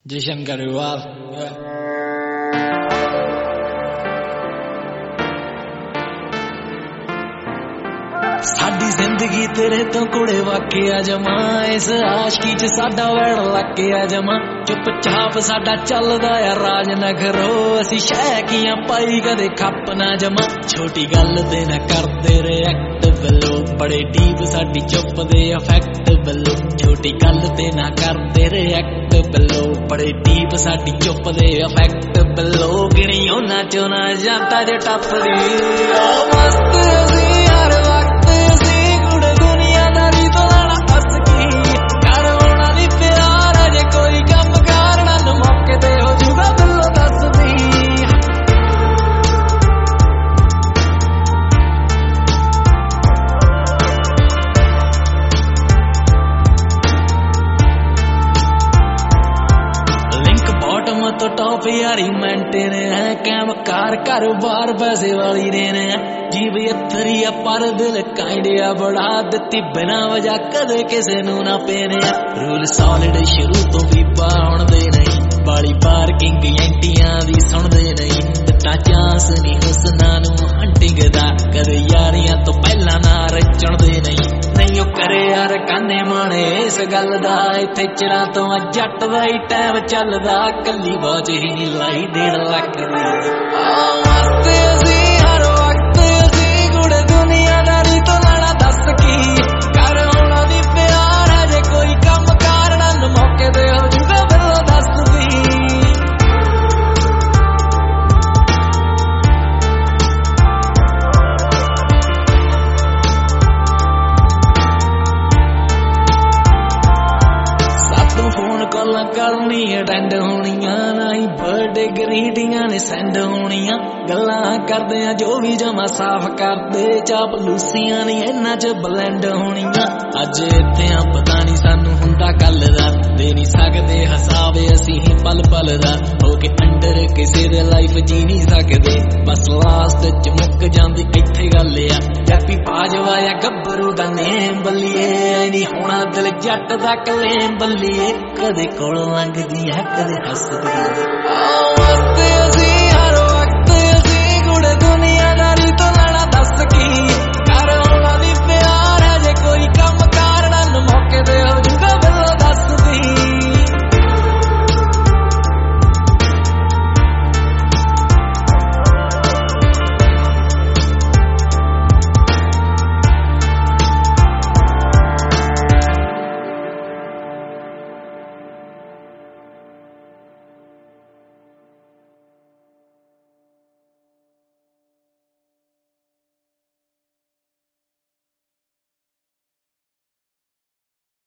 जशन गरेवाल साडी जिंदगी तेरे तो कुड़े वाकिया जमा इस आशकी च साडा वैड़ लाकिया जमा चुपचाप साडा चलदा है राजनगरो असी शैकियां पाई कदे खप ना जमा छोटी गल ते ना करदे रिएक्ट बलो बड़े डीप साडी चुप दे अफेक्ट बलो छोटी गल ते ना करदे रिएक्ट बलो बड़े डीप साडी चुप दे अफेक्ट बलो गिणी उन्हां चों ना जाता जे टपदी मस्त असी हर वक्त तो टॉप यारी मेंटेन है कैम कार कारोबार पैसे वाली रेन है जीव यथरी पर दिल काइंडिया बढ़ा दिती बिना वजह कदे किसे नू ना पेने रूल सॉलिड शुरू तो भी बाउण दे नहीं बाली पार्किंग एंटियां दी सुन दे नहीं दिता चांस नहीं हुसना नू हंटिंग दा कदे यारियां तो पहला ना रचण दे नहीं नहीं ओ करे यार काने माने इस गल दा इत्थे चिरां तो जट दा ही टाइम चलदा कल्ली बाज ही नहीं लाई 1.5 लाख दी मस्त असी हर वक्त असी गुड़ दुनियादारी तो लड़ा दस की कर होना दी प्यार है जे कोई कम करना न मौके दे हो जुगा बिलो दस दी करनी अटेंड होनियां ना ही बर्थडे ग्रीटिंगां ने सेंड होनियां गल्लां करदे आ जो भी जमा साफ करदे चापलूसियां नहीं इन्हां च ब्लेंड होनियां अज इत्थे आ पता नहीं सानू हुंदा कल दा दे नहीं सकदे हिसाब असीं पल पल दा हो के अंडर किसे दे लाइफ जी नहीं सकदे बस लास्ट च मुक जांदी इत्थे गल आ हैप्पी बाजवा या गब्बरू दा नेम बल्लिए नहीं होना दिल जट दा कलेम बल्लिए कदे कोल लंघदी है कदे हसदी मस्त असी